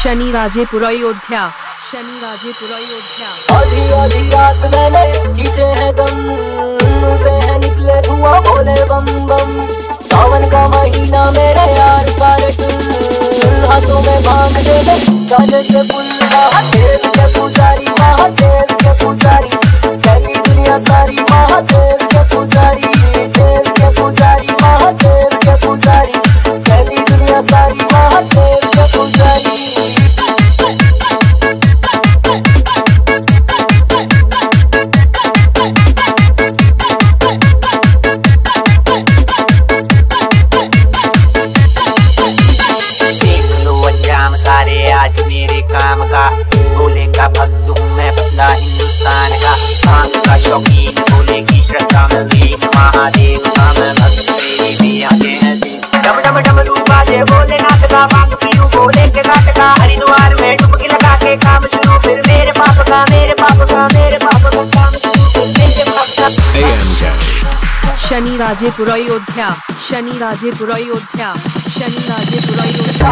शनि राजेपुर अयोध्या, शनि राजेपुर अयोध्या। आधी आधी रात मैंने खींचे हैं दम, मुंह से है निकले धुआं बोले बम बम। सावन का महीना मेरे यार सारे हाथों में भांग दे दे गाजे से पुल। महादेव के पुजारी, महादेव के पुजारी, कहती दुनिया सारी महादेव के पुजारी, देव के पुजारी, महादेव के पुजारी, कहती दुनिया सारी महादेव के पुजारी। सारे आज मेरे काम का, भोले का भक्त हूँ मैं, बदला हिंदुस्तान का। भांग का शौकीन, भोले की श्रद्धा में लीन, महादेव का मैं भक्त, मेरी भी आंखें हैं तीन। डम डम डमरू बाजे भोलेनाथ का, भांग पीऊं भोले के घाट का। हरिद्वार में डुबकी लगा के काम शुरू, फिर मेरे पाप का, मेरे पाप का, मेरे पाप का काम शुरू, फिर मेरे पाप का। शनि राजेपुर अयोध्या, शनि राजेपुर अयोध्या, शनि राजेपुर अयोध्या।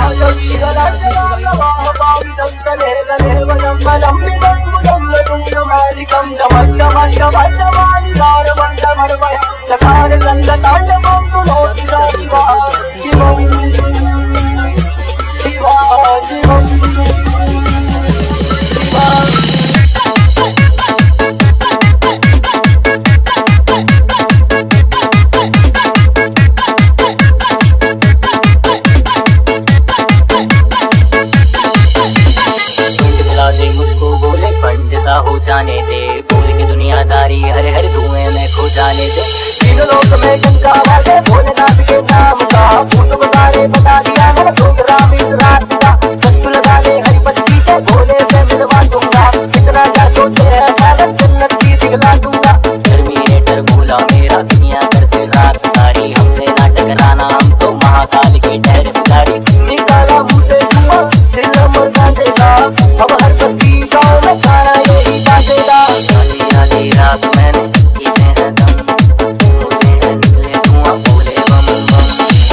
मुझको बोले पंड सा हो जाने दे, भोले की दुनियादारी हरे हरे धुएं में खो जाने दे। तीनों लोक में गंगा वाले भोलेनाथ के नाम का, भूत सारे बता दिया मैंने प्रोग्राम इस रात का। दस्त लगा ले हरिपति के, भोले से मिलवा दूंगा, कितना क्या सोचे है मैं जन्नत की दिखला दूंगा। टर्मिनेटर भोला मेरा, दुनिया करते रात सारी, हमसे ना टकराना, हम तो महाकाल की ठहर पुजारी। निकाला मुँह से धुआं, दिल मुर्गा देगा, अब हर बस्ती गाँव में खाना यही बाजेगा। आधी आधी रात मैंने खींचे हैं दम, मुँह से है निकले धुआं बोले बम बम।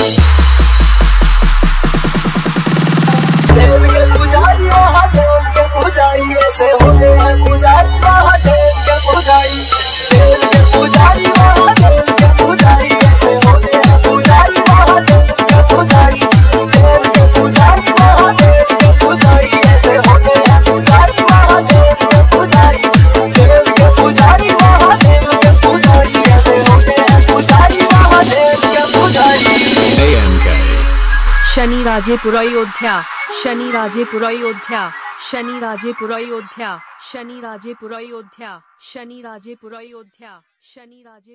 देव के पुजारी, महादेव के पुजारी, ऐसे होते हैं पुजारी, महादेव के पुजारी। देव के पुजारी, महादेव के पुजारी, ऐसे होते हैं पुजारी, महादेव के पुजारी। देव के पुजारी, महादेव के पुजारी, ऐसे होते हैं पुजारी, महादेव के पुजारी। देव के पुजारी, महादेव के पुजारी, ऐसे होते हैं पुजारी, महादेव के पुजारी। शनि राजेपुर अयोध्या, शनि राजेपुर अयोध्या, शनि राजेपुर अयोध्या, शनि राजेपुर अयोध्या, शनि राजेपुर अयोध्या, शनि राजे